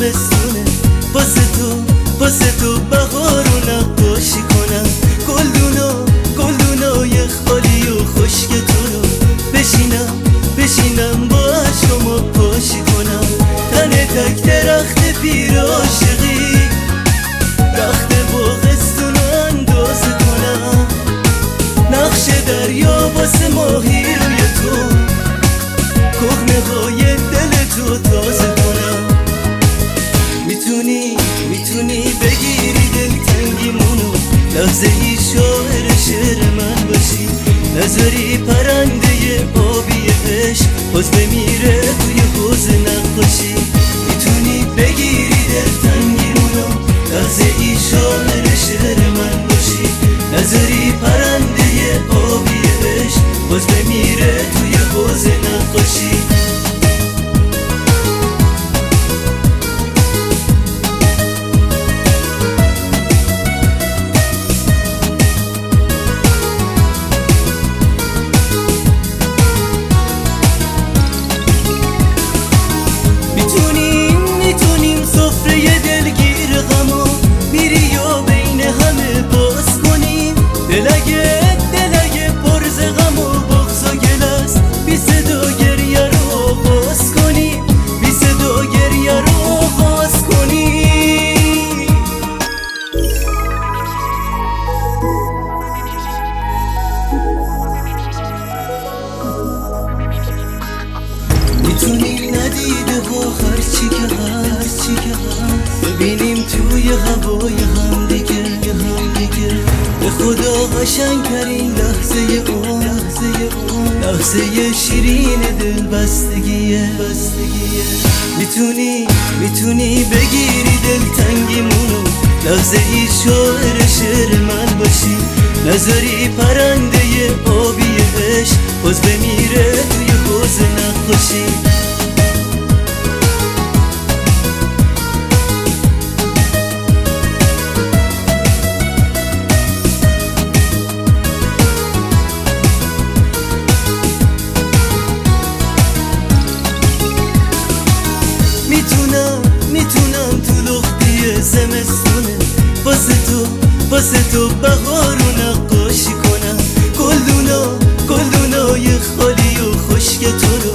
زمستونه، واسه تو بهارو نقاشی کنم. گلدونای خالی و خشک تو رو بشینم با عشقامو پاشی کنم. تن تک درخت پیر عاشقی، رخت باغستونو اندازه کنم. نقش دریا واسه ماهی روی تو، کهنه‌های دل تو تازه کنم. میتونی بگیری دلتنگیمونو، لحظه ای شعر من باشی. نذاری پرنده آبی عشق باز بمیره توی حوض نقاشی. میتونی بگیری دلتنگیمونو، لحظه ای شعر من باشی. نذاری پرنده آبی عشق باز بمیره توی حوض نقاشی. میتونیم سفره دلگیر غما میری و بین همه باز کنیم. دلگه پرز غم و بغض و گلست، بی صدا گریه رو آغاز کنیم. میتونیم ندیده ها هرچی که هست ببینیم توی هوای هم دیگه. به خدا قشنگترین لحظه شیرین دل بستگیه. میتونی بگیری دلتنگیمونو، لحظه ای شعر من باشی. نذاری پرنده آبی عشق باز بمیره توی حوض نقاشی. میتونم تو لختی زمستونه، واسه تو بهارو نقاشی کنم. گلدونای خالی و خشک تو رو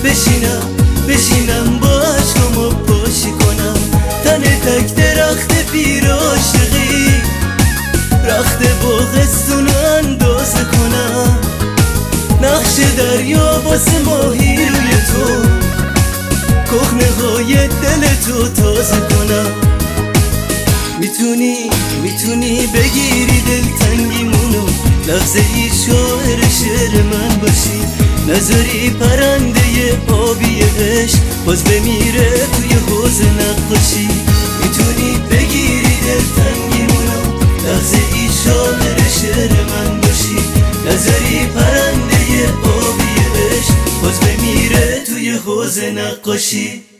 بشینم با عشقامو پاشی کنم. تن تک درخت پیر عاشقی، رخت باغستونو اندازه کنم. نقش دریا واسه ماهی روی تو، کهنه‌های دل تو تازه کنم. میتونی بگیری دلتنگیمونو، لحظه ای شعر من باشی. نذاری پرنده آبی عشق باز بمیره توی حوض نقاشی. میتونی بگیری دلتنگیمونو، لحظه ای شعر من باشی. نذاری پرنده آبی عشق باز بمیره توی حوض نقاشی.